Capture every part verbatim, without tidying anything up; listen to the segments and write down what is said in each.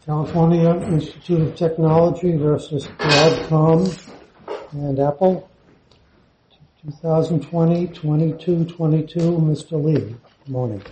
California Institute of Technology versus Broadcom and Apple, twenty twenty, twenty-two twenty-two. Mister Lee, good morning.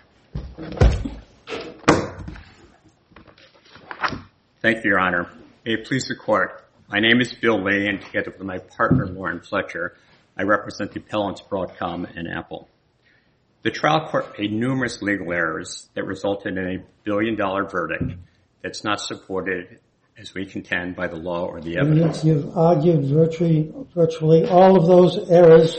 Thank you, Your Honor. May it please the Court. My name is Bill Lee, and together with my partner, Lauren Fletcher, I represent the appellants Broadcom and Apple. The trial court made numerous legal errors that resulted in a billion-dollar verdict that's not supported, as we contend, by the law or the evidence. You've argued virtually, virtually all of those errors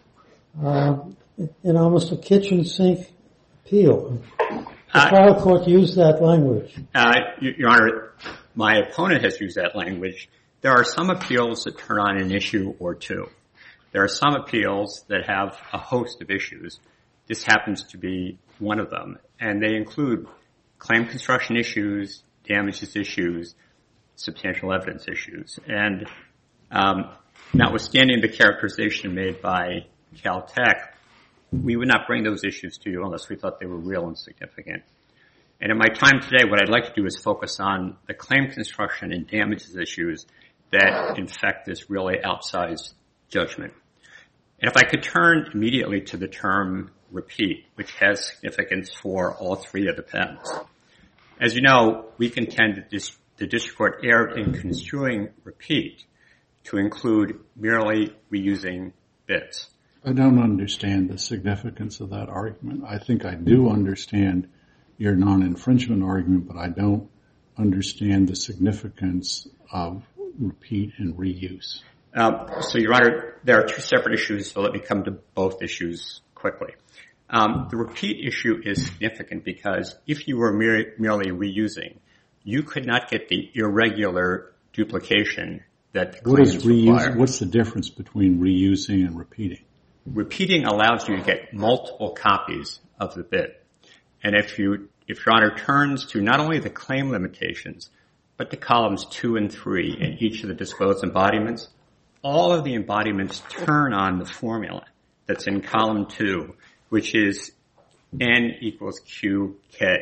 uh, in almost a kitchen sink appeal. The uh, trial court used that language. Uh, Your Honor, my opponent has used that language. There are some appeals that turn on an issue or two. There are some appeals that have a host of issues. This happens to be one of them, and they include claim construction issues, damages issues, substantial evidence issues. And um, notwithstanding the characterization made by Caltech, we would not bring those issues to you unless we thought they were real and significant. And in my time today, what I'd like to do is focus on the claim construction and damages issues that infect this really outsized judgment. And if I could turn immediately to the term repeat, which has significance for all three of the patents. As you know, we contend that this, the district court erred in construing repeat to include merely reusing bits. I don't understand the significance of that argument. I think I do understand your non-infringement argument, but I don't understand the significance of repeat and reuse. Um, so, Your Honor, there are two separate issues, so let me come to both issues quickly. Um, the repeat issue is significant because if you were mere, merely reusing, you could not get the irregular duplication that the claims what is reuse, require. What's the difference between reusing and repeating? Repeating allows you to get multiple copies of the bit. And if you, if Your Honor turns to not only the claim limitations, but the columns two and three in each of the disclosed embodiments, all of the embodiments turn on the formula that's in column two, which is N equals Q K.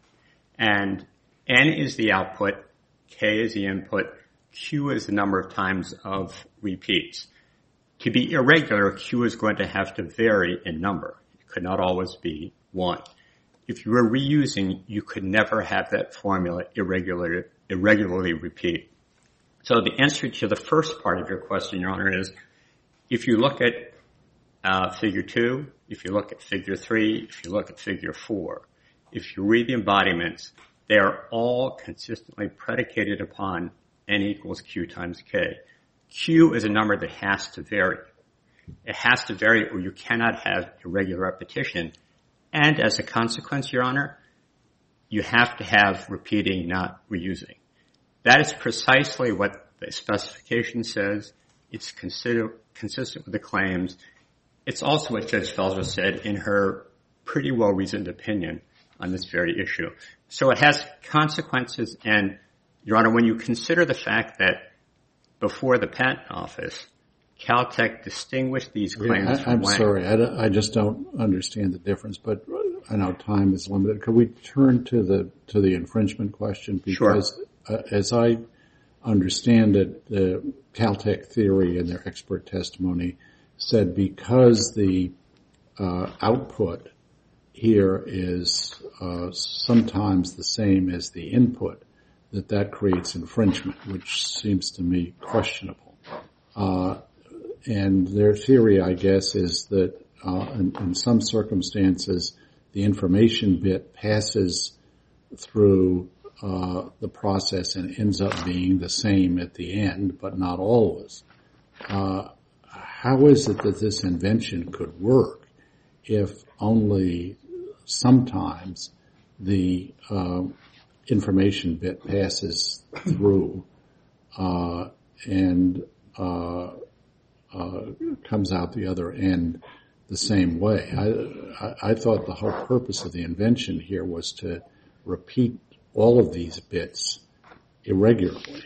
And N is the output, K is the input, Q is the number of times of repeats. To be irregular, Q is going to have to vary in number. It could not always be one. If you were reusing, you could never have that formula irregular, irregularly repeat. So the answer to the first part of your question, Your Honor, is if you look at uh, figure two, if you look at figure three, if you look at figure four, if you read the embodiments, they are all consistently predicated upon N equals Q times K. Q is a number that has to vary. It has to vary or you cannot have irregular repetition. And as a consequence, Your Honor, you have to have repeating, not reusing. That is precisely what the specification says. It's consider, consistent with the claims. It's also what Judge Felser said in her pretty well-reasoned opinion on this very issue. So it has consequences, and, Your Honor, when you consider the fact that before the Patent Office, Caltech distinguished these claims yeah, I, from I'm Wang. sorry, I, I just don't understand the difference, but I know time is limited. Could we turn to the to the infringement question? Because sure. uh, as I understand it, the Caltech theory in their expert testimony said because the uh, output here is uh, sometimes the same as the input, that that creates infringement, which seems to me questionable. Uh, and their theory, I guess, is that uh, in, in some circumstances, the information bit passes through uh, the process and ends up being the same at the end, but not always. Uh, how is it that this invention could work if only sometimes the uh, information bit passes through uh, and uh, uh, comes out the other end the same way? I, I, I thought the whole purpose of the invention here was to repeat all of these bits irregularly.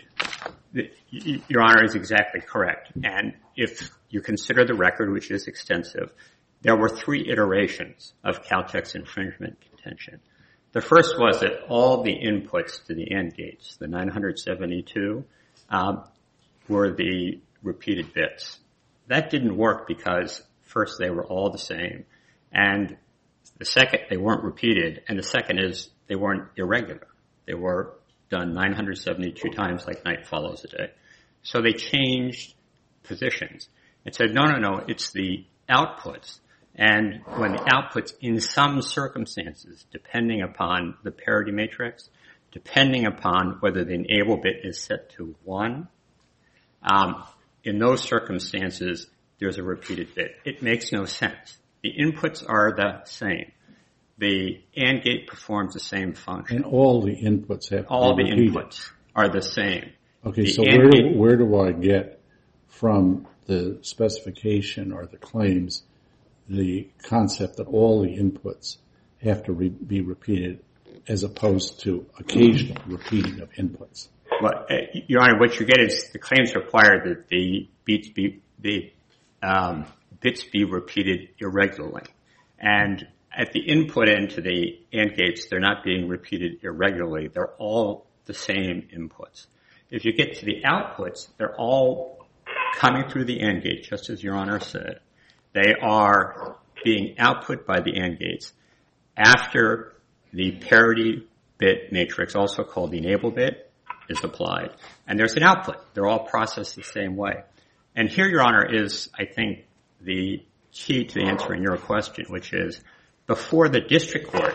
Your Honor is exactly correct. And if you consider the record, which is extensive, there were three iterations of Caltech's infringement contention. The first was that all the inputs to the AND gates, the nine hundred seventy-two, um, were the repeated bits. That didn't work because first they were all the same, and the second they weren't repeated, and the second is they weren't irregular. They were done nine hundred seventy-two times like night follows a day. So they changed positions and said, no, no, no, it's the outputs. And when the outputs, in some circumstances, depending upon the parity matrix, depending upon whether the enable bit is set to one, um, in those circumstances, there's a repeated bit. It makes no sense. The inputs are the same. The AND gate performs the same function. And all the inputs have to all be the repeated. inputs are the same. Okay, the so where gate, do, where do I get from the specification or the claims the concept that all the inputs have to re- be repeated as opposed to occasional repeating of inputs? Well, uh, Your Honor, what you get is the claims require that the bits be, the um, bits be repeated irregularly. And at the input end to the AND gates, they're not being repeated irregularly. They're all the same inputs. If you get to the outputs, they're all coming through the AND gate, just as Your Honor said. They are being output by the AND gates after the parity bit matrix, also called the enable bit, is applied. And there's an output. They're all processed the same way. And here, Your Honor, is, I think, the key to answering your question, which is before the district court,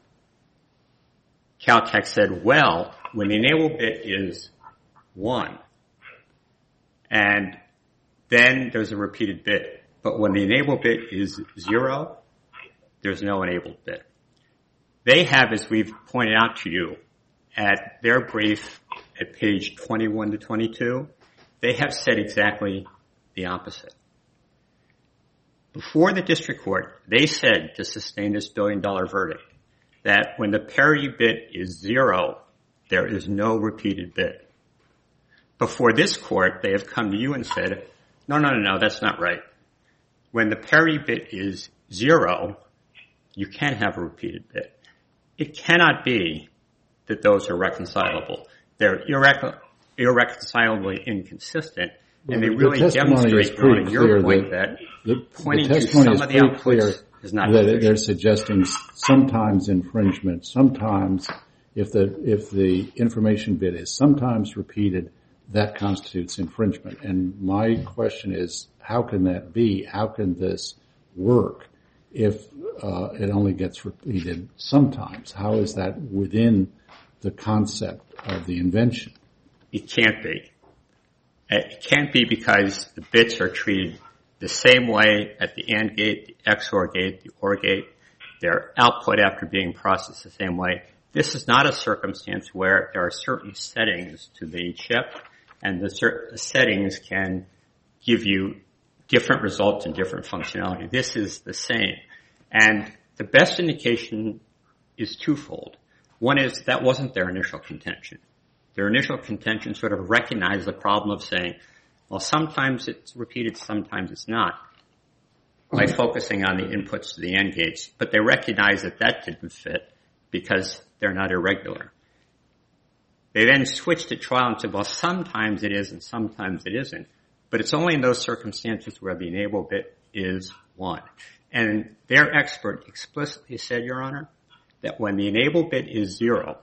Caltech said, well, when the enable bit is one, and then there's a repeated bit. But when the enable bit is zero, there's no enabled bit. They have, as we've pointed out to you, at their brief at page twenty-one to twenty-two, they have said exactly the opposite. Before the district court, they said to sustain this billion dollar verdict that when the parity bit is zero, there is no repeated bit. Before this court, they have come to you and said, no, no, no, no, that's not right. When the parity bit is zero, you can't have a repeated bit. It cannot be that those are reconcilable. They're irre- irreconcilably inconsistent, well, and they the really demonstrate on your point that, that the, pointing the to some of the outputs is not that sufficient. They're suggesting sometimes infringement, sometimes if the if the information bit is sometimes repeated, that constitutes infringement. And my question is, how can that be? How can this work if uh, it only gets repeated sometimes? How is that within the concept of the invention? It can't be. It can't be because the bits are treated the same way at the AND gate, the X O R gate, the OR gate. They're output after being processed the same way. This is not a circumstance where there are certain settings to the chip, and the, cer- the settings can give you different results and different functionality. This is the same. And the best indication is twofold. One is that wasn't their initial contention. Their initial contention sort of recognized the problem of saying, well, sometimes it's repeated, sometimes it's not, by focusing on the inputs to the AND gates. But they recognized that that didn't fit because they're not irregular. They then switched to trial and said, well, sometimes it is and sometimes it isn't. But it's only in those circumstances where the enable bit is one. And their expert explicitly said, Your Honor, that when the enable bit is zero,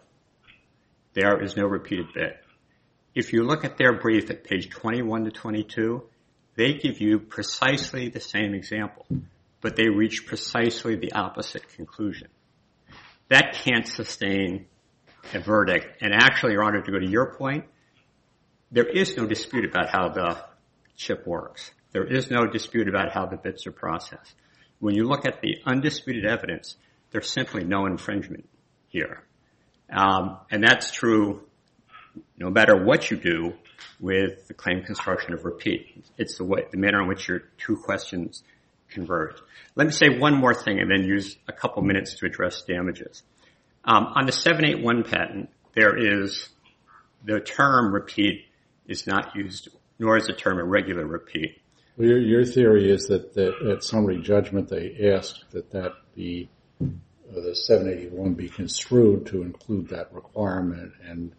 there is no repeated bit. If you look at their brief at page twenty-one to twenty-two, they give you precisely the same example, but they reach precisely the opposite conclusion. That can't sustain a verdict. And actually, Your Honor, to go to your point, there is no dispute about how the chip works. There is no dispute about how the bits are processed. When you look at the undisputed evidence, there's simply no infringement here. Um, and that's true no matter what you do with the claim construction of repeat. It's the way, the manner in which your two questions converge. Let me say one more thing and then use a couple minutes to address damages. Um, on the seven eighty-one patent, there is the term repeat is not used, nor is the term irregular repeat. Well, your, your theory is that, that at summary judgment they asked that that be uh, the seven eighty-one be construed to include that requirement, and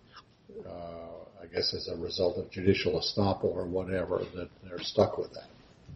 uh, I guess as a result of judicial estoppel or whatever, that they're stuck with that.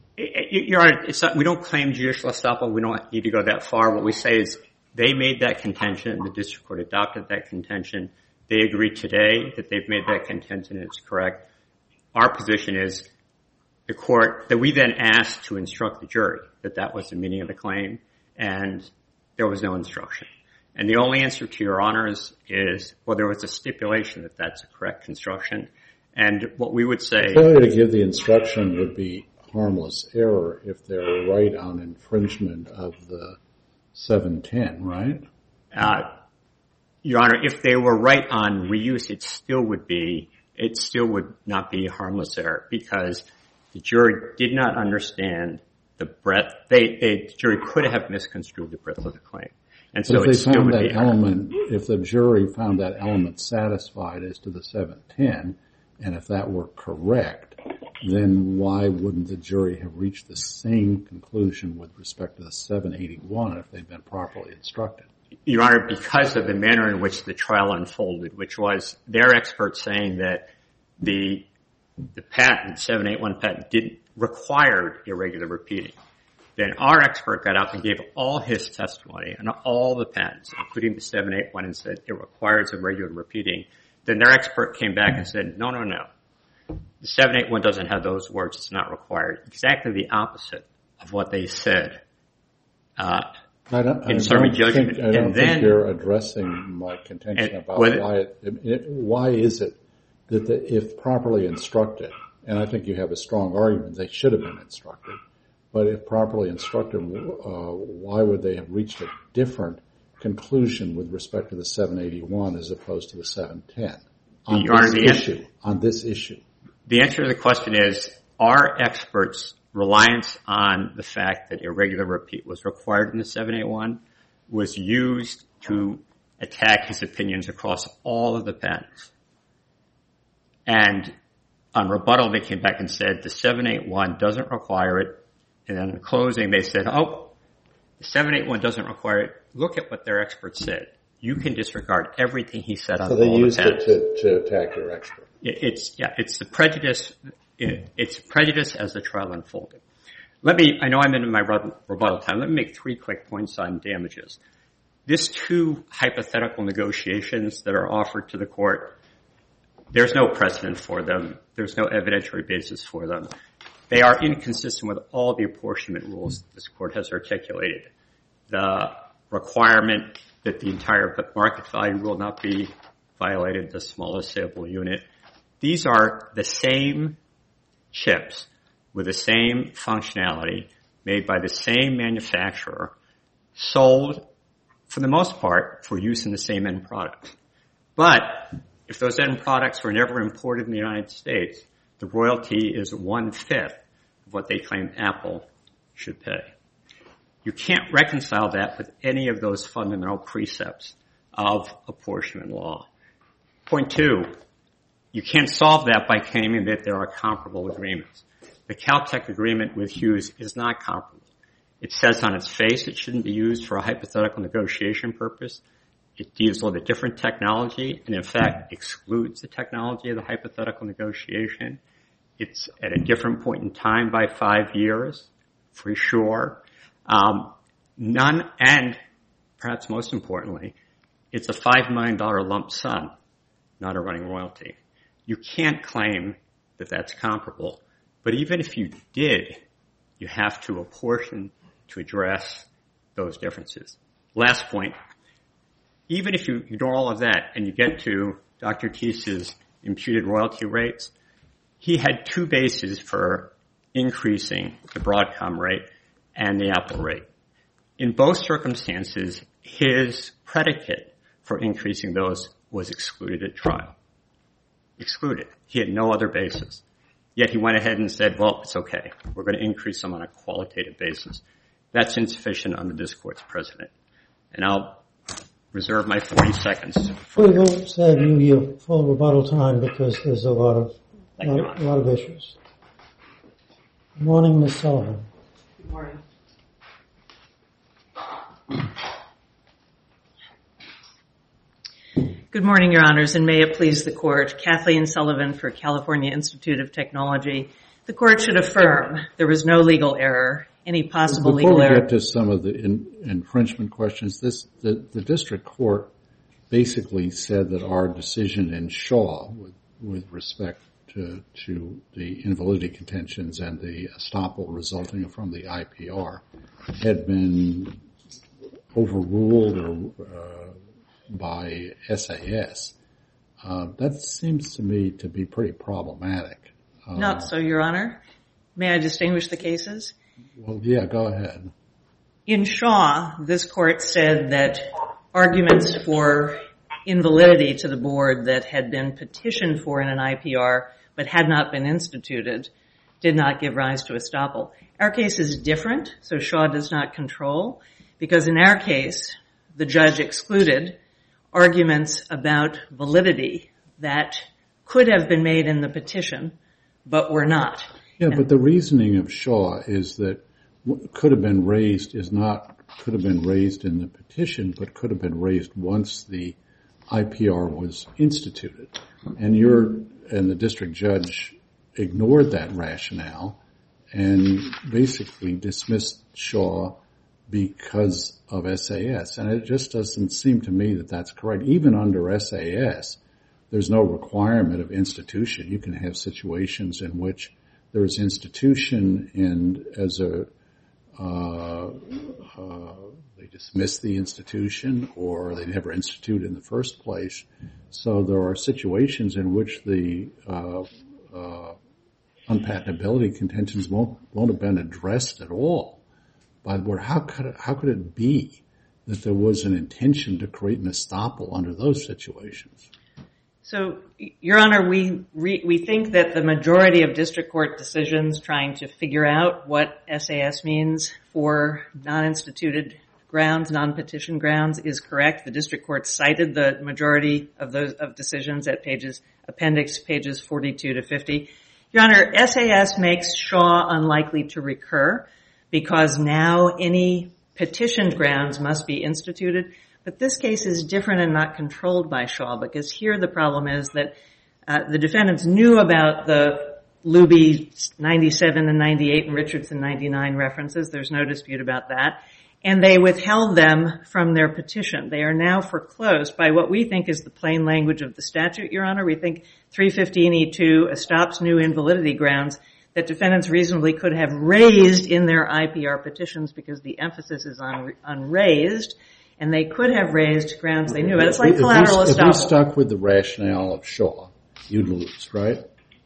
Your Honor, it's not, we don't claim judicial estoppel. We don't need to go that far. What we say is they made that contention. The district court adopted that contention. They agree today that they've made that contention and it's correct. Our position is the court, that we then asked to instruct the jury that that was the meaning of the claim, and there was no instruction. And the only answer to Your Honors is, well, there was a stipulation that that's a correct construction. And what we would say... Failure to give the instruction would be harmless error if they're right on infringement of the seven ten, right? Uh, Your Honor, if they were right on reuse, it still would be, it still would not be harmless error because the jury did not understand the breadth. They, they, the jury could have misconstrued the breadth of the claim. And so if it they still found would that be element, if the jury found that element satisfied as to the seven ten, and if that were correct, then why wouldn't the jury have reached the same conclusion with respect to the seven eighty-one if they'd been properly instructed? Your Honor, because of the manner in which the trial unfolded, which was their experts saying that the the patent, seven eighty-one patent, didn't require irregular repeating. Then our expert got up and gave all his testimony on all the patents, including the seven eighty-one, and said it requires irregular repeating. Then their expert came back and said, no, no, no. The seven eighty-one doesn't have those words. It's not required. Exactly the opposite of what they said uh, I don't, in I summary don't judgment. Think, I don't and think then, you're addressing my contention and about whether, why it, it, why is it that the, if properly instructed, and I think you have a strong argument, they should have been instructed, but if properly instructed, uh, why would they have reached a different conclusion with respect to the seven eighty-one as opposed to the seven ten on Your this Honor, issue? Answer, on this issue, the answer to the question is our experts' reliance on the fact that irregular repeat was required in the seven eighty-one was used to attack his opinions across all of the patents. And on rebuttal, they came back and said the seven eighty-one doesn't require it. And then in closing, they said, oh, the seven eighty-one doesn't require it. Look at what their experts said. You can disregard everything he said on all the patents. So they used it to, to attack your expert. It, it's, yeah, it's the prejudice, it, it's prejudice as the trial unfolded. Let me, I know I'm in my rebuttal time. Let me make three quick points on damages. These two hypothetical negotiations that are offered to the court, there's no precedent for them. There's no evidentiary basis for them. They are inconsistent with all the apportionment rules this court has articulated. The requirement that the entire market value will not be violated, the smallest sample unit. These are the same chips with the same functionality made by the same manufacturer, sold for the most part for use in the same end product. But if those end products were never imported in the United States, the royalty is one-fifth of what they claim Apple should pay. You can't reconcile that with any of those fundamental precepts of apportionment law. Point two, you can't solve that by claiming that there are comparable agreements. The Caltech agreement with Hughes is not comparable. It says on its face it shouldn't be used for a hypothetical negotiation purpose. It deals with a different technology and, in fact, excludes the technology of the hypothetical negotiation. It's at a different point in time by five years, for sure. Um, none, and perhaps most importantly, it's a five million dollars lump sum, not a running royalty. You can't claim that that's comparable, but even if you did, you have to apportion to address those differences. Last point. Even if you ignore all of that and you get to Doctor Teese's imputed royalty rates, he had two bases for increasing the Broadcom rate and the Apple rate. In both circumstances, his predicate for increasing those was excluded at trial. Excluded. He had no other basis. Yet he went ahead and said, well, it's okay. We're going to increase them on a qualitative basis. That's insufficient under this court's precedent. And I'll reserve my forty seconds. We won't save you your full rebuttal time because there's a lot of a lot, lot of issues. Good morning, Miz Sullivan. Good morning. Good morning, Your Honors, and may it please the Court. Kathleen Sullivan for California Institute of Technology. The Court should affirm there was no legal error. Any possible Before legal error... Before we get to some of the in, infringement questions, this the, the district court basically said that our decision in Shaw with, with respect to, to the invalidity contentions and the estoppel resulting from the I P R had been overruled or uh, by S A S. Uh, that seems to me to be pretty problematic. Uh, Not so, Your Honor. May I distinguish the cases? Well, yeah, go ahead. In Shaw, this Court said that arguments for invalidity to the board that had been petitioned for in an I P R but had not been instituted did not give rise to estoppel. Our case is different, so Shaw does not control, because in our case, the judge excluded arguments about validity that could have been made in the petition but were not. Yeah, but the reasoning of Shaw is that what could have been raised is not could have been raised in the petition, but could have been raised once the I P R was instituted. And you're and the district judge ignored that rationale and basically dismissed Shaw because of S A S. And it just doesn't seem to me that that's correct. Even under S A S, there's no requirement of institution. You can have situations in which there's institution and as a uh, uh, they dismiss the institution or they never institute in the first place. So there are situations in which the uh, uh, unpatentability contentions won't won't have been addressed at all. By the board, how could it, how could it be that there was an intention to create an estoppel under those situations? So, Your Honor, we re, we think that the majority of district court decisions trying to figure out what S A S means for non-instituted grounds, non-petition grounds, is correct. The district court cited the majority of those of decisions at pages appendix pages forty-two to fifty. Your Honor, S A S makes Shaw unlikely to recur because now any petitioned grounds must be instituted. But this case is different and not controlled by Shaw, because here the problem is that uh, the defendants knew about the Luby ninety-seven and ninety-eight and Richardson ninety-nine references. There's no dispute about that. And they withheld them from their petition. They are now foreclosed by what we think is the plain language of the statute, Your Honor. We think three fifteen E two stops new invalidity grounds that defendants reasonably could have raised in their I P R petitions, because the emphasis is on, on raised. And they could have raised grounds they knew. It's like collateral estoppel. If we stuck with the rationale of Shaw, you'd lose, right?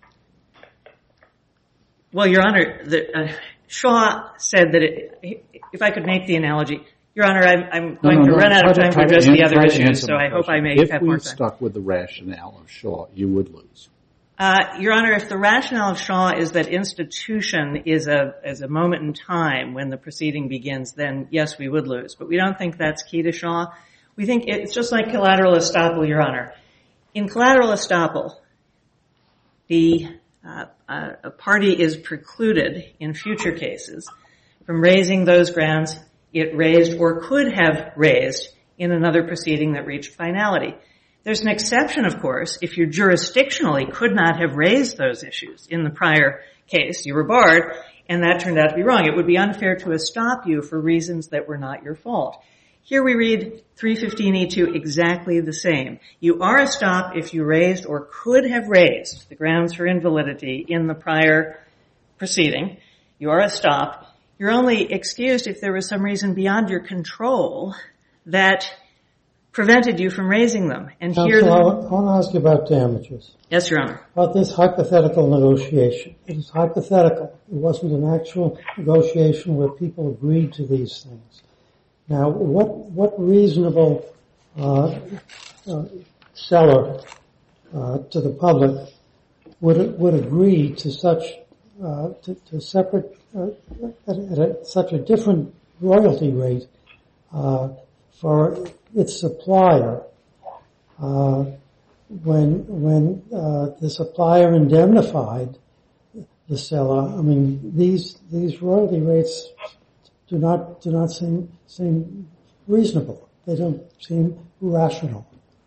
Well, Your Honor, the, uh, Shaw said that it, if I could make the analogy, Your Honor, I'm, I'm going no, no, to no, run out of time to address the other issues, so I hope I may if have more time. If we stuck with the rationale of Shaw, you would lose. Uh, Your Honor, if the rationale of Shaw is that institution is a is a moment in time when the proceeding begins, then yes, we would lose. But we don't think that's key to Shaw. We think it's just like collateral estoppel, Your Honor. In collateral estoppel, the uh, uh, a party is precluded in future cases from raising those grounds it raised or could have raised in another proceeding that reached finality. There's an exception, of course, if you jurisdictionally could not have raised those issues in the prior case. You were barred, and that turned out to be wrong. It would be unfair to estop you for reasons that were not your fault. Here we read three fifteen E two exactly the same. You are estopped if you raised or could have raised the grounds for invalidity in the prior proceeding. You are estopped. You're only excused if there was some reason beyond your control that prevented you from raising them. And Counsel, here, the, I want to ask you about damages. Yes, Your Honor. About this hypothetical negotiation. It is hypothetical. It wasn't an actual negotiation where people agreed to these things. Now, what what reasonable uh, uh, seller uh, to the public would would agree to such uh, to, to separate uh, at, at a, such a different royalty rate uh, for its supplier uh, when when uh, the supplier indemnified the seller? I mean, these these royalty rates do not do not seem seem reasonable. They don't seem rational.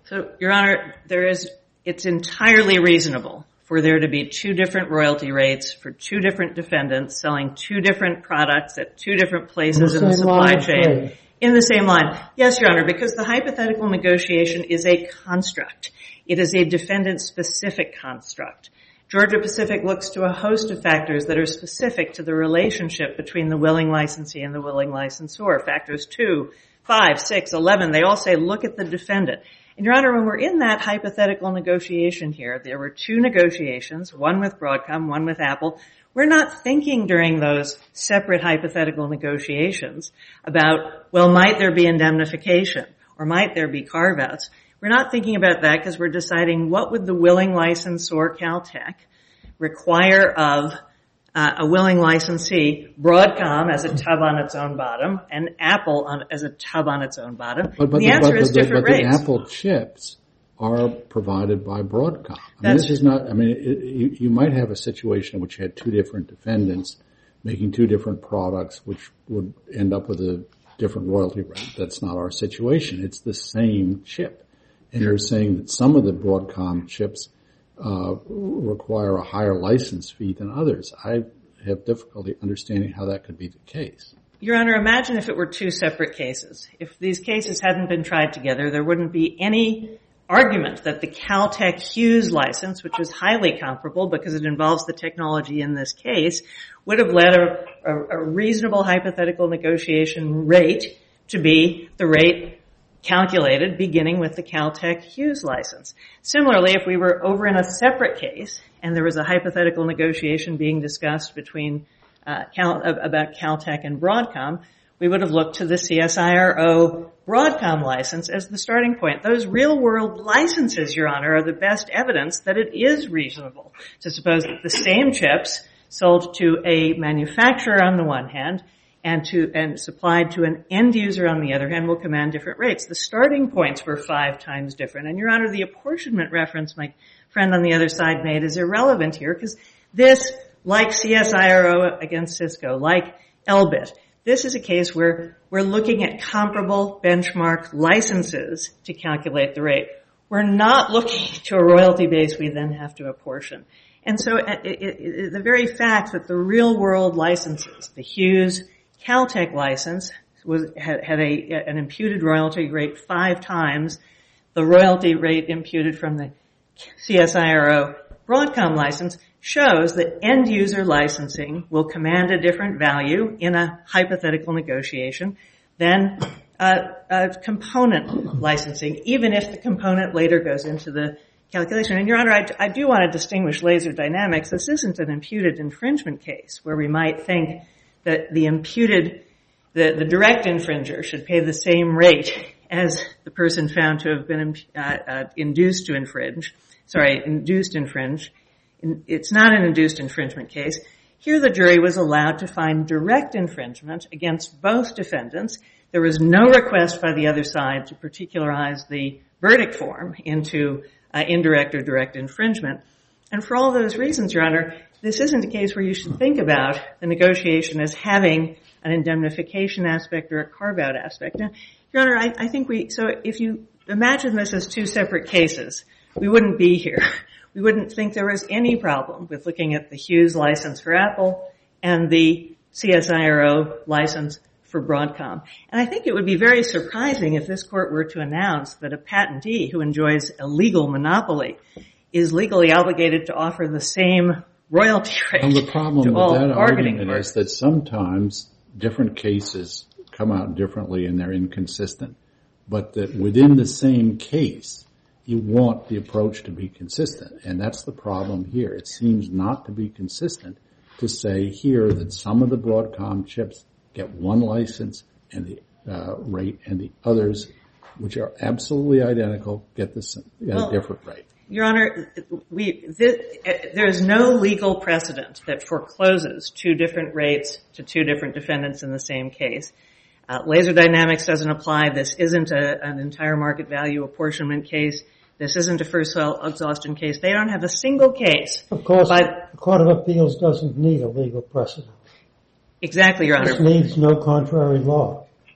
So, Your Honor, there is, it's entirely reasonable for there to be two different royalty rates for two different defendants selling two different products at two different places in the supply chain in the same line. Yes, Your Honor, because the hypothetical negotiation is a construct. It is a defendant-specific construct. Georgia Pacific looks to a host of factors that are specific to the relationship between the willing licensee and the willing licensor. Factors two, five, six, eleven, they all say look at the defendant. And Your Honor, when we're in that hypothetical negotiation here, there were two negotiations, one with Broadcom, one with Apple. We're not thinking during those separate hypothetical negotiations about, well, might there be indemnification or might there be carve-outs? We're not thinking about that because we're deciding what would the willing licensor, Caltech, require of uh, a willing licensee, Broadcom as a tub on its own bottom, and Apple on, as a tub on its own bottom. But, but the the, answer but is the, different but rates. But the Apple chips are provided by Broadcom. I mean, That's, this is not, I mean, it, you, you might have a situation in which you had two different defendants making two different products, which would end up with a different royalty rate. That's not our situation. It's the same chip. And you're saying that some of the Broadcom chips uh, require a higher license fee than others. I have difficulty understanding how that could be the case. Your Honor, imagine if it were two separate cases. If these cases hadn't been tried together, there wouldn't be any argument that the Caltech Hughes license, which is highly comparable because it involves the technology in this case, would have led a, a, a reasonable hypothetical negotiation rate to be the rate calculated beginning with the Caltech Hughes license. Similarly, if we were over in a separate case and there was a hypothetical negotiation being discussed between uh, Cal, about Caltech and Broadcom, we would have looked to the C S I R O Broadcom license as the starting point. Those real-world licenses, Your Honor, are the best evidence that it is reasonable to suppose that the same chips sold to a manufacturer on the one hand and to and supplied to an end user on the other hand will command different rates. The starting points were five times different. And Your Honor, the apportionment reference my friend on the other side made is irrelevant here because this, like C S I R O against Cisco, like Elbit, this is a case where we're looking at comparable benchmark licenses to calculate the rate. We're not looking to a royalty base we then have to apportion. And so it, it, it, the very fact that the real-world licenses, the Hughes Caltech license, was had, had a, an imputed royalty rate five times the royalty rate imputed from the C S I R O Broadcom license, shows that end-user licensing will command a different value in a hypothetical negotiation than uh, uh, component licensing, even if the component later goes into the calculation. And Your Honor, I, I do want to distinguish Laser Dynamics. This isn't an imputed infringement case where we might think that the imputed, the, the direct infringer should pay the same rate as the person found to have been uh, uh, induced to infringe. Sorry, induced infringe. It's not an induced infringement case. Here the jury was allowed to find direct infringement against both defendants. There was no request by the other side to particularize the verdict form into uh, indirect or direct infringement. And for all those reasons, Your Honor, this isn't a case where you should think about the negotiation as having an indemnification aspect or a carve-out aspect. Now, Your Honor, I, I think we, so if you imagine this as two separate cases, we wouldn't be here. We wouldn't think there was any problem with looking at the Hughes license for Apple and the C S I R O license for Broadcom. And I think it would be very surprising if this court were to announce that a patentee who enjoys a legal monopoly is legally obligated to offer the same royalty rate well, the problem to with all that bargaining argument parties. is that sometimes different cases come out differently and they're inconsistent. But that within the same case, you want the approach to be consistent. And that's the problem here. It seems not to be consistent to say here that some of the Broadcom chips get one license and the uh, rate and the others, which are absolutely identical, get, the, get well, a different rate. Your Honor, we, this, there is no legal precedent that forecloses two different rates to two different defendants in the same case. Uh, Laser Dynamics doesn't apply. This isn't a, an entire market value apportionment case. This isn't a first sale exhaustion case. They don't have a single case. Of course, but, the Court of Appeals doesn't need a legal precedent. Exactly, Your Honor. This needs no contrary law.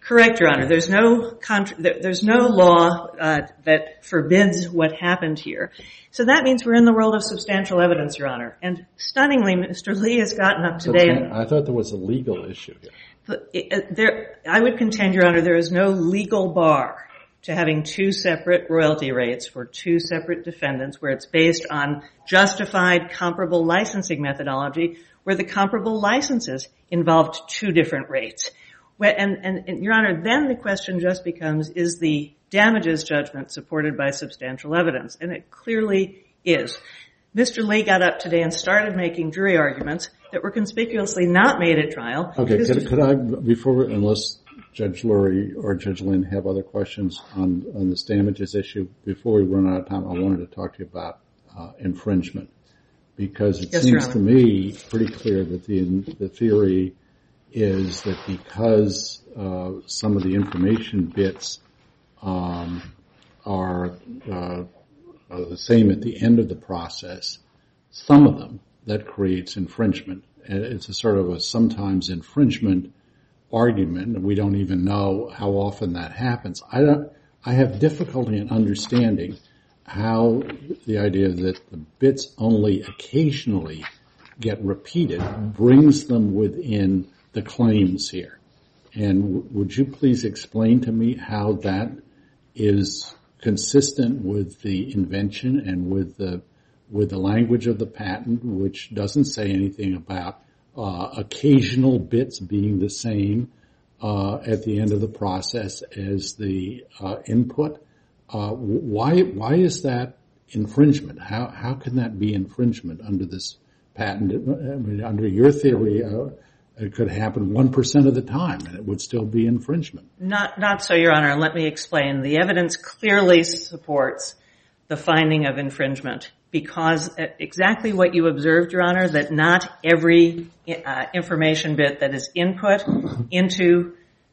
Correct, Your Honor. There's no contra- there's no law uh, that forbids what happened here. So that means we're in the world of substantial evidence, Your Honor. And stunningly, Mister Lee has gotten up today. And I thought there was a legal issue here. There, I would contend, Your Honor, there is no legal bar to having two separate royalty rates for two separate defendants where it's based on justified comparable licensing methodology where the comparable licenses involved two different rates. And, and, and, Your Honor, then the question just becomes, is the damages judgment supported by substantial evidence? And it clearly is. Mister Lee got up today and started making jury arguments that were conspicuously not made at trial. Okay, could, could I, before, unless Judge Lurie or Judge Lynn have other questions on, on this damages issue, before we run out of time, I wanted to talk to you about uh, infringement. Because it yes, seems to me pretty clear that the, the theory is that because uh, some of the information bits um, are, uh, are the same at the end of the process, some of them, that creates infringement. And it's a sort of a sometimes infringement argument, and we don't even know how often that happens. I don't. I have difficulty in understanding how the idea that the bits only occasionally get repeated brings them within the claims here. And w- would you please explain to me how that is consistent with the invention and with the with the language of the patent, which doesn't say anything about uh, occasional bits being the same uh, at the end of the process as the uh, input? Uh, why why is that infringement? How how can that be infringement under this patent? I mean, under your theory, uh, it could happen one percent of the time, and it would still be infringement. Not not so, Your Honor. Let me explain. The evidence clearly supports the finding of infringement because exactly what you observed, Your Honor, that not every uh, information bit that is input into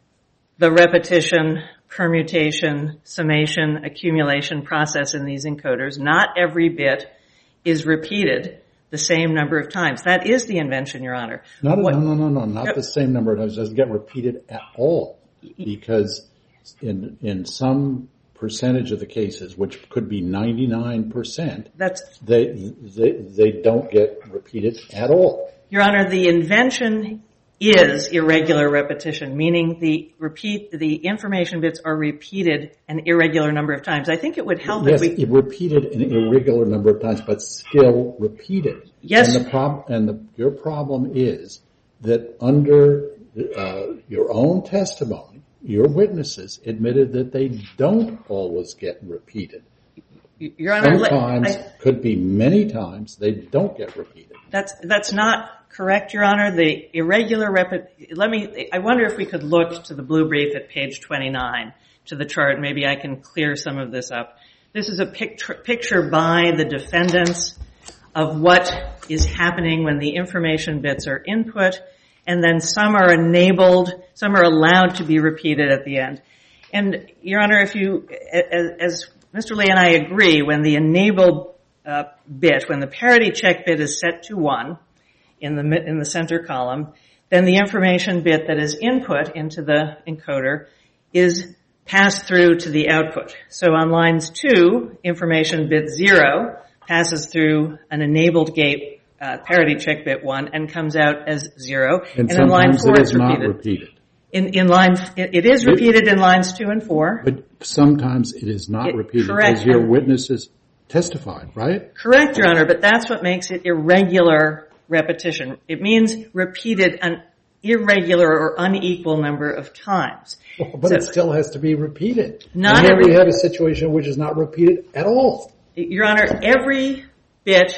the repetition, permutation, summation, accumulation process in these encoders, not every bit is repeated the same number of times. That is the invention, Your Honor. Not, what, no, no, no, no, not no. the same number of times. It doesn't get repeated at all because in in some percentage of the cases, which could be ninety-nine percent, that's, they, they, they don't get repeated at all. Your Honor, the invention is irregular repetition, meaning the repeat, the information bits are repeated an irregular number of times. I think it would help yes, if we... Yes, repeated an irregular number of times, but still repeated. Yes. And the prob- and the, your problem is that under uh, your own testimony, your witnesses admitted that they don't always get repeated. Your Honor, sometimes, I, could be many times, they don't get repeated. That's that's not correct, Your Honor. The irregular repet. Let me. I wonder if we could look to the blue brief at page twenty-nine to the chart. Maybe I can clear some of this up. This is a picture picture by the defendants of what is happening when the information bits are input, and then some are enabled, some are allowed to be repeated at the end. And Your Honor, if you, as, as Mister Lee and I agree, when the enabled uh, bit, when the parity check bit is set to one in the in the center column, then the information bit that is input into the encoder is passed through to the output. So on lines two, information bit zero passes through an enabled gate uh, parity check bit one and comes out as zero. And, and in line four, it it's is not repeated. repeated. In, in line, it, it is repeated in lines two and four. But sometimes it is not It, repeated, correct. as your witnesses testified, right? Correct, Your Honor, but that's what makes it irregular repetition. It means repeated an irregular or unequal number of times. Well, but So- it still has to be repeated. Not and here every- we have a situation which is not repeated at all. Your Honor, every bit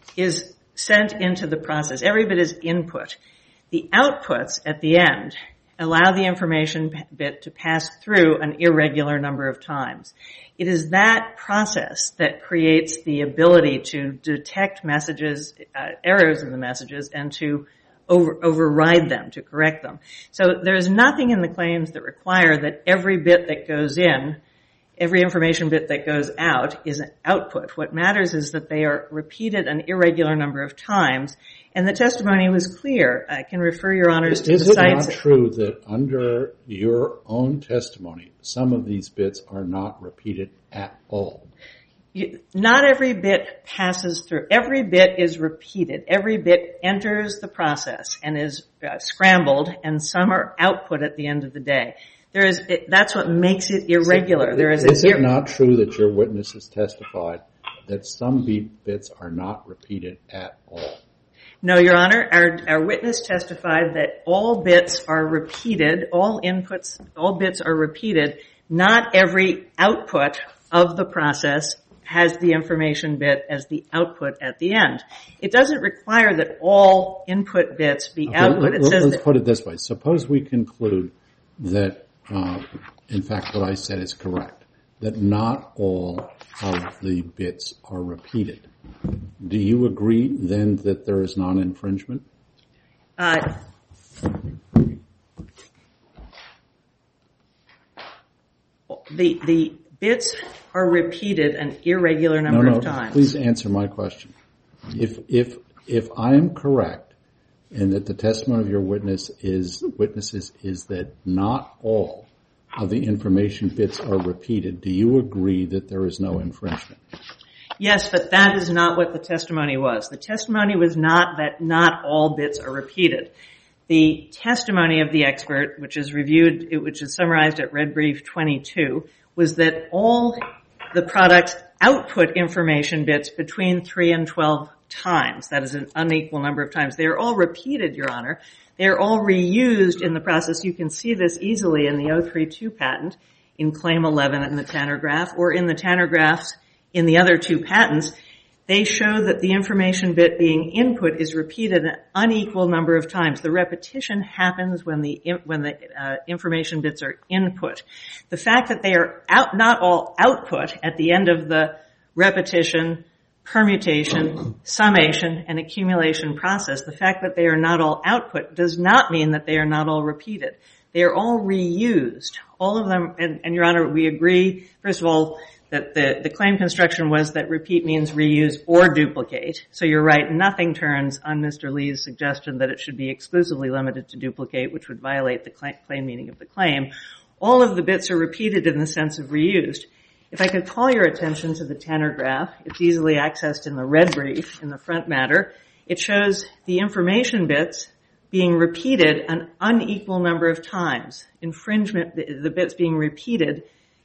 is sent into the process. Every bit is input. The outputs at the end allow the information bit to pass through an irregular number of times. It is that process that creates the ability to detect messages, uh, errors in the messages, and to over, override them, to correct them. So there's nothing in the claims that require that every bit that goes in every information bit that goes out is an output. What matters is that they are repeated an irregular number of times, and the testimony was clear. I can refer Your Honors to the sites. Is it not true that under your own testimony, some of these bits are not repeated at all? You, not every bit passes through. Every bit is repeated. Every bit enters the process and is uh, scrambled, and some are output at the end of the day. There is, it, that's what makes it irregular. There is, is a, it not true that your witnesses testified that some beat bits are not repeated at all? No, Your Honor. Our, our witness testified that all bits are repeated, all inputs, all bits are repeated. Not every output of the process has the information bit as the output at the end. It doesn't require that all input bits be okay, output. It let, says let's that, put it this way. Suppose we conclude that, uh, in fact, what I said is correct, that not all of the bits are repeated. Do you agree then that there is non-infringement? Uh, the the bits are repeated an irregular number no, no, of times. Please answer my question. If if if I am correct, and that the testimony of your witness is witnesses is that not all of the information bits are repeated, do you agree that there is no infringement? Yes, but that is not what the testimony was. The testimony was not that not all bits are repeated. The testimony of the expert, which is reviewed, which is summarized at Red Brief twenty-two, was that all the product's output information bits between three and twelve times, that is an unequal number of times, they are all repeated, Your Honor. They are all reused in the process. You can see this easily in the oh three two patent, in Claim eleven in the Tanner graph, or in the Tanner graphs in the other two patents. They show that the information bit being input is repeated an unequal number of times. The repetition happens when the when the uh, information bits are input. The fact that they are out, not all output at the end of the repetition, permutation, summation, and accumulation process, the fact that they are not all output does not mean that they are not all repeated. They are all reused. All of them, and, and Your Honor, we agree, first of all, that the, the claim construction was that repeat means reuse or duplicate. So you're right, nothing turns on Mister Lee's suggestion that it should be exclusively limited to duplicate, which would violate the claim, plain meaning of the claim. All of the bits are repeated in the sense of reused. If I could call your attention to the Tanner graph, it's easily accessed in the Red Brief in the front matter. It shows the information bits being repeated an unequal number of times. Infringement, the, the bits being repeated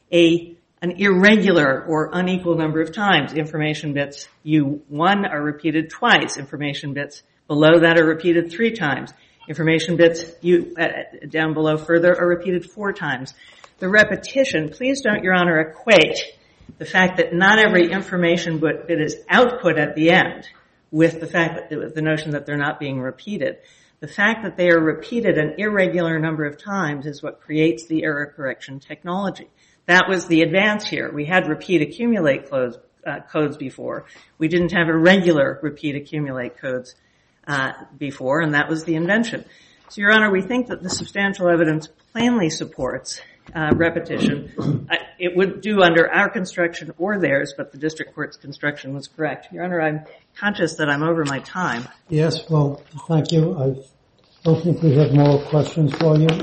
a an irregular or unequal number of times. Information bits U one are repeated twice. Information bits below that are repeated three times. Information bits U, uh, down below further are repeated four times. The repetition, please don't, Your Honor, equate the fact that not every information bit is output at the end with the fact that, with the notion that they're not being repeated. The fact that they are repeated an irregular number of times is what creates the error correction technology. That was the advance here. We had repeat accumulate codes, uh, codes before. We didn't have irregular repeat accumulate codes uh, before, and that was the invention. So, Your Honor, we think that the substantial evidence plainly supports uh, repetition. Uh, it would do under our construction or theirs, but the district court's construction was correct. Your Honor, I'm conscious that I'm over my time. Yes, well, thank you. I don't think we have more questions for you.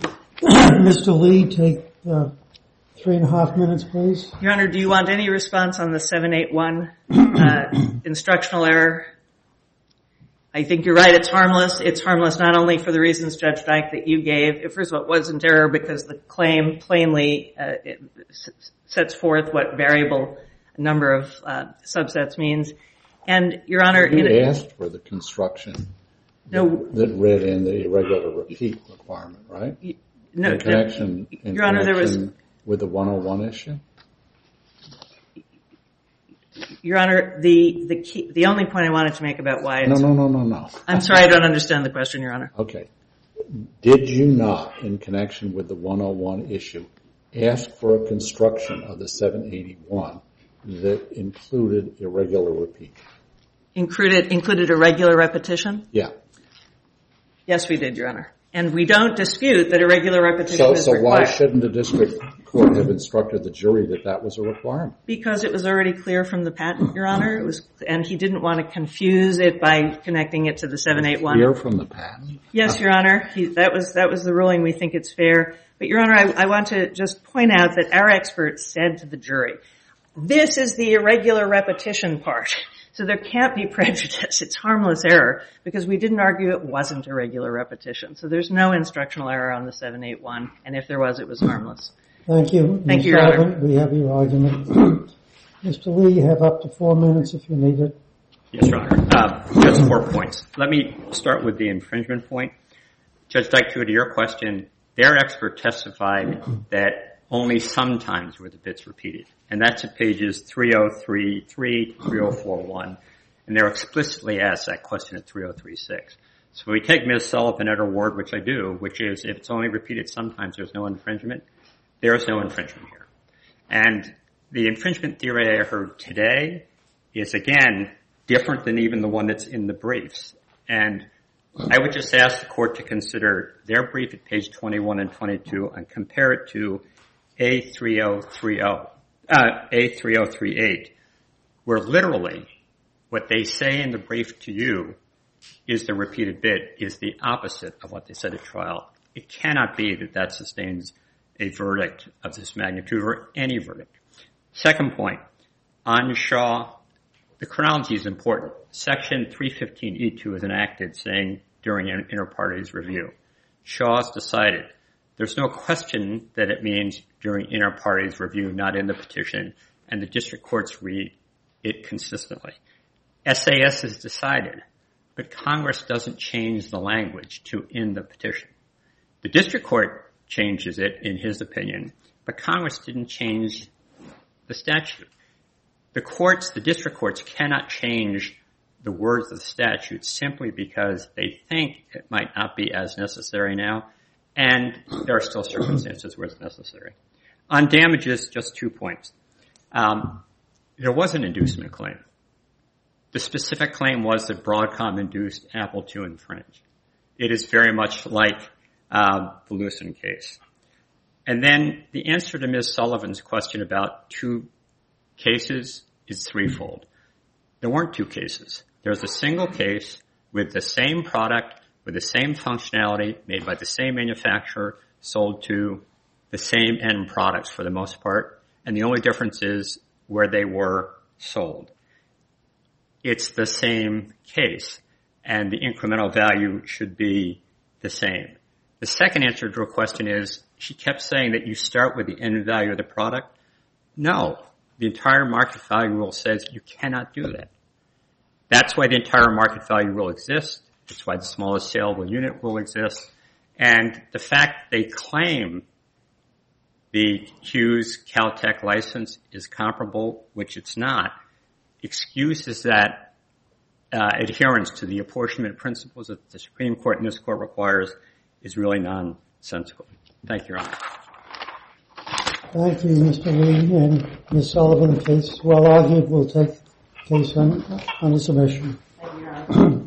Mister Lee, take uh, three and a half minutes, please. Your Honor, do you want any response on the seven eight one uh, instructional error? I think you're right, it's harmless. It's harmless not only for the reasons, Judge Dyke, that you gave. First of all, it wasn't error because the claim plainly uh, it sets forth what variable number of uh, subsets means. And, Your Honor... You in asked for the construction no, that, that read in the irregular repeat requirement, right? No, in connection, no, in Your Honor, there was... with the one oh one issue? Your Honor, the the key, the only point I wanted to make about why it's... No, no, no, no, no. I'm sorry, I don't understand the question, Your Honor. Okay. Did you not, in connection with the one oh one issue, ask for a construction of the seven eighty-one that included irregular repeat? Included, included irregular repetition? Yeah. Yes, we did, Your Honor. And we don't dispute that irregular repetition So, is so required. why shouldn't the district court have instructed the jury that that was a requirement? Because it was already clear from the patent, Your Honor. It was, and he didn't want to confuse it by connecting it to the seven eight one. Clear from the patent? Yes, Your Honor. He, that was that was the ruling. We think it's fair. But, Your Honor, I, I want to just point out that our expert said to the jury, this is the irregular repetition part. So there can't be prejudice. It's harmless error because we didn't argue it wasn't irregular repetition. So there's no instructional error on the seven eight one. And if there was, it was harmless. Thank you. Thank Miz you, Your Honor. Sullivan, we have your argument. Mister Lee, you have up to four minutes if you need it. Yes, Your Honor. Uh, just four points. Let me start with the infringement point. Judge Dyke, to your question, their expert testified that only sometimes were the bits repeated. And that's at pages three oh three three to three oh four one. And they're explicitly asked that question at three oh three six. So we take Miz Sullivan at her word, which I do, which is if it's only repeated sometimes, there's no infringement. There is no infringement here. And the infringement theory I heard today is, again, different than even the one that's in the briefs. And I would just ask the court to consider their brief at page twenty-one and twenty-two and compare it to A three oh three oh, uh, A three oh three eight, where literally what they say in the brief to you is the repeated bit is the opposite of what they said at trial. It cannot be that that sustains a verdict of this magnitude or any verdict. Second point, on Shaw, the chronology is important. Section three fifteen E two is enacted saying during an inter-parties review. Shaw's decided. There's no question that it means during inter-parties review, not in the petition, and the district courts read it consistently. S A S has decided, but Congress doesn't change the language to in the petition. The district court changes it, in his opinion, but Congress didn't change the statute. The courts, the district courts, cannot change the words of the statute simply because they think it might not be as necessary now, and there are still circumstances where it's necessary. On damages, just two points. Um, there was an inducement claim. The specific claim was that Broadcom induced Apple to infringe. It is very much like um, the Lucent case. And then the answer to Miz Sullivan's question about two cases is threefold. There weren't two cases. There's a single case with the same product, with the same functionality, made by the same manufacturer, sold to the same end products for the most part, and the only difference is where they were sold. It's the same case, and the incremental value should be the same. The second answer to her question is, she kept saying that you start with the end value of the product. No. The entire market value rule says you cannot do that. That's why the entire market value rule exists. That's why the smallest saleable unit rule exists. And the fact they claim the Hughes Caltech license is comparable, which it's not, excuses that uh, adherence to the apportionment principles that the Supreme Court and this Court requires is really nonsensical. Thank you, Your Honor. Thank you, Mister Lee and Miz Sullivan. The case is well argued. We'll take the case on, on the submission.